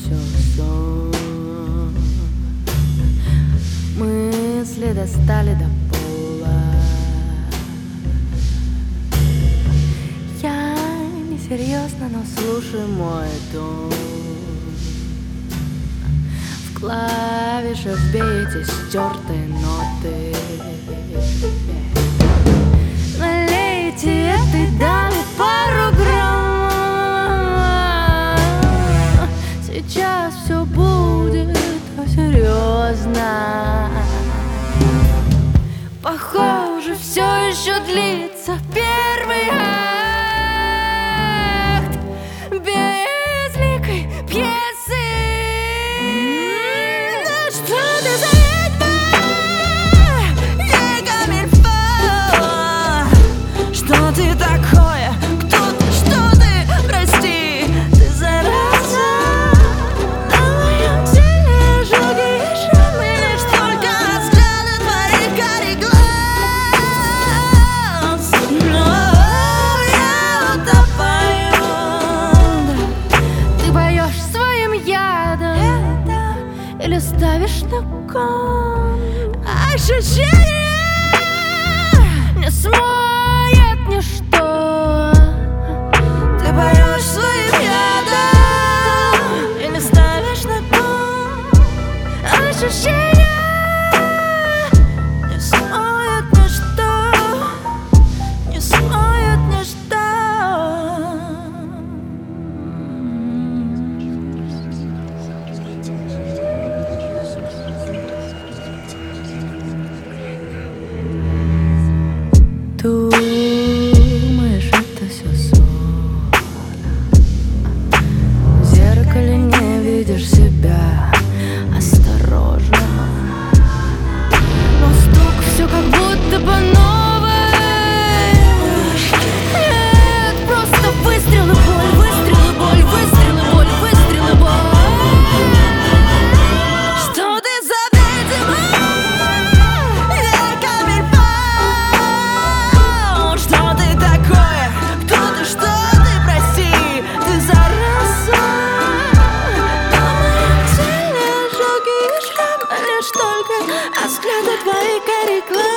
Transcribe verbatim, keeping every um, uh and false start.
все сон. Мысли достали до пола. Я несерьезно, но слушай мой тон. В клавиши вбейте стертые ноты. Налейте этой даме пару грамм. Сейчас все будет серьезно. Похоже, все еще длится первый акт безликой пьесы. Да что ты за ведьма? Не камильфо. Что ты такое? Кто ты? Что ты? Прости, ты зараза. На моем теле ожоги и шрамы. Лишь только от взгляда твоих карих глаз. Но я утопаю. Ты поешь своим ядом или ставишь на кон. Ощущение не смоет ничто. Ты поешь своим ядом или ставишь на кон. Ощущение не смоет ничто. Не смоет ничто. Думаешь, это все сон. В зеркале не видишь себя. Осторожно. Но стук все как будто бы новый. Нет, просто выстрелы, боль, выстрелы, боль, выстрелы, боль, выстрелы, боль. Что ты за ведьма? Не камильфо. Что ты такое? Кто ты? Что ты? Прости, ты зараза. На моем теле ожоги и шрамы. Лишь только от взгляда твоих карих глаз.